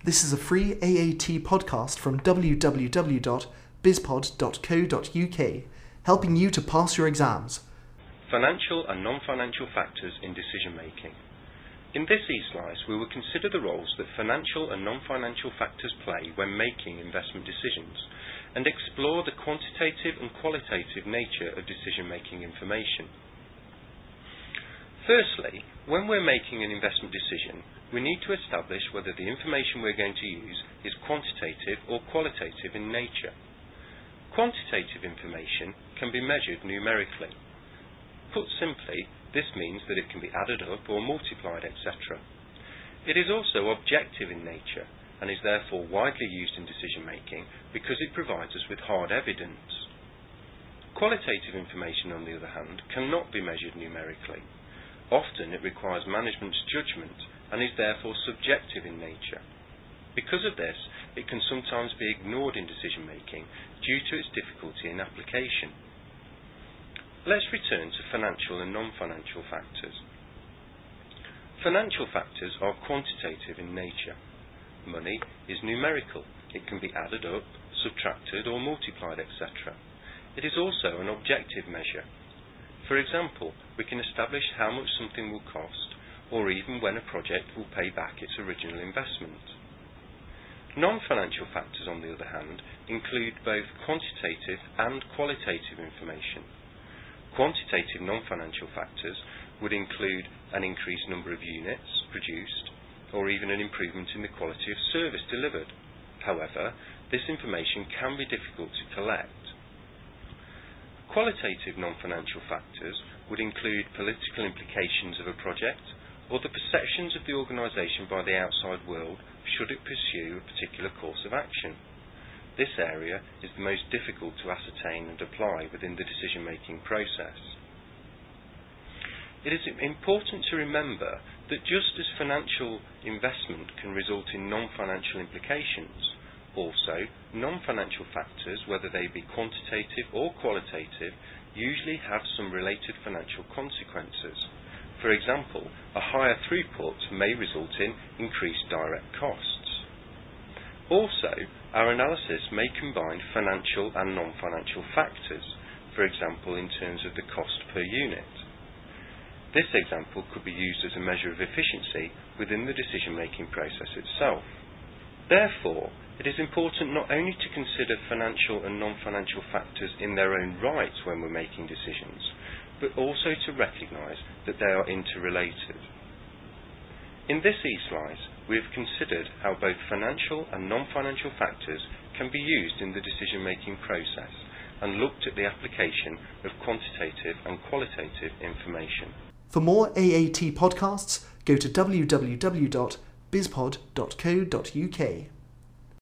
This is a free AAT podcast from www.bizpod.co.uk, helping you to pass your exams. Financial and non-financial factors in decision making. In this e-slice, we will consider the roles that financial and non-financial factors play when making investment decisions, and explore the quantitative and qualitative nature of decision-making information. Firstly, when we're making an investment decision, we need to establish whether the information we're going to use is quantitative or qualitative in nature. Quantitative information can be measured numerically. Put simply, this means that it can be added up or multiplied, etc. It is also objective in nature and is therefore widely used in decision making because it provides us with hard evidence. Qualitative information, on the other hand, cannot be measured numerically. Often it requires management's judgment and is therefore subjective in nature. Because of this, it can sometimes be ignored in decision making due to its difficulty in application. Let's return to financial and non-financial factors. Financial factors are quantitative in nature. Money is numerical. It can be added up, subtracted or multiplied, etc. It is also an objective measure. For example, we can establish how much something will cost, or even when a project will pay back its original investment. Non-financial factors, on the other hand, include both quantitative and qualitative information. Quantitative non-financial factors would include an increased number of units produced, or even an improvement in the quality of service delivered. However, this information can be difficult to collect. Qualitative non-financial factors would include political implications of a project, or the perceptions of the organisation by the outside world should it pursue a particular course of action. This area is the most difficult to ascertain and apply within the decision-making process. It is important to remember that just as financial investment can result in non-financial implications, also non-financial factors, whether they be quantitative or qualitative, usually have some related financial consequences. For example, a higher throughput may result in increased direct costs. Also, our analysis may combine financial and non-financial factors, for example in terms of the cost per unit. This example could be used as a measure of efficiency within the decision-making process itself. Therefore, it is important not only to consider financial and non-financial factors in their own right when we're making decisions, but also to recognise that they are interrelated. In this e-slice, we have considered how both financial and non-financial factors can be used in the decision-making process and looked at the application of quantitative and qualitative information. For more AAT podcasts, go to www.bizpod.co.uk.